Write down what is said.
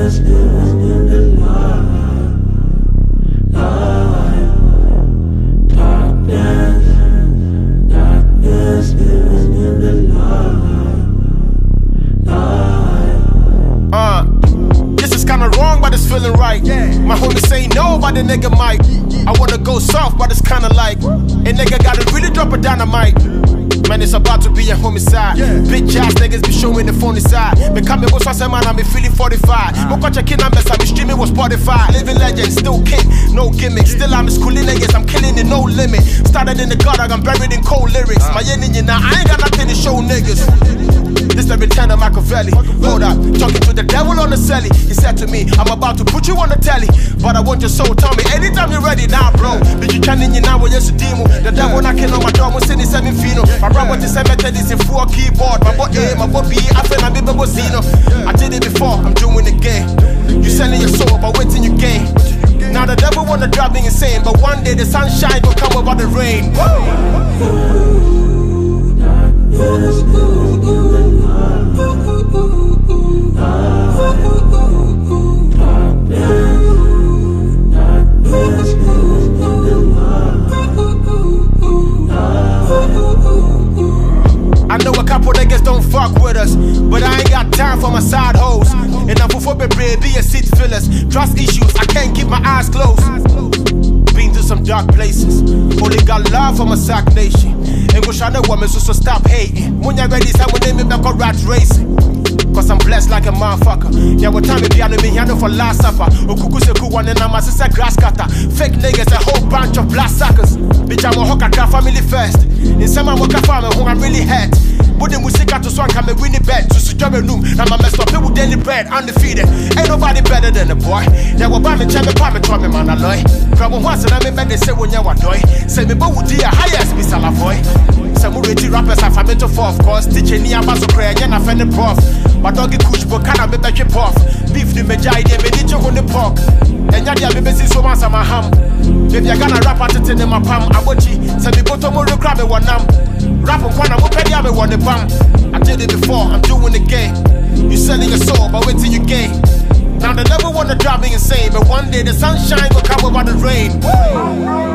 This is kinda wrong, but it's feeling right. My homie say no, but the nigga might. I wanna go soft, but it's kinda like a nigga gotta really drop a dynamite. Man, it's about to be a homicide. Bitch ass niggas be showing the phony side. Me coming with some man, I be feeling 45. Mo watch a kid, I'm streaming with Spotify. Living legend, still king, no gimmicks. Still I'm schooling niggas, I'm killing it, no limit. Started in the gutter, I'm buried in cold lyrics. My enemy now, I ain't got nothing to show niggas. This the return of Machiavelli. Hold up, talking to the devil on the celly. He said to me, I'm about to put you on the telly, but I want your soul. Tell me anytime you're ready now, bro. Did you turn in your now when you're demo? The devil knocking on my door, I'm sending 7 fino. My brother to 7 this in 4 keyboard. My boy A, my boy B, I feel I'm a Zeno. I did it before, I'm doing it again. You selling your soul, but wait till you gain. Now the devil wanna drive me insane, but one day the sunshine will come over the rain. I know a couple niggas don't fuck with us, but I ain't got time for my side hoes. And I'm for baby and seat fillers. Trust issues, I can't keep my eyes closed. Been to some dark places, only got love for my Sac Nation. And go shine a woman, so stop hating. When you're ready, someone name me back on rat racing. Cause I'm blessed like a motherfucker. Yeah, what time it be on me here for last supper. Okuku seku one and I'm a sister grass cutter. Fake niggas, a whole bunch of blast suckers. Bitch, I'm a hawker, family first. In summer, work a farmer who I'm really hurt. But the music to swan come and win the bed. To secure a room, now my messed up people daily bread, undefeated. Ain't nobody better than the boy. Yeah, what by me, champion, palm, and try me, man, alloy. Grab one, and I'm in bed, they say when you're a doy. Say me, but would you highest be Salavoy? Some ready rappers have a mental for, of course. Teaching me about so cray, and I find the prof. My doggy kush, but can I be back your off? Beef, the majai, they made it on the pork. And yada, baby, see so much on my ham. If you're gonna rap at it in my palm, I watch you. Send me bottom of the crab, one nam. Rap on one, I'm ready, I want the bum. I did it before, I'm doing it again. You selling your soul, but wait till you gain. Now the devil wanna drive me insane, but one day the sunshine will come over the rain.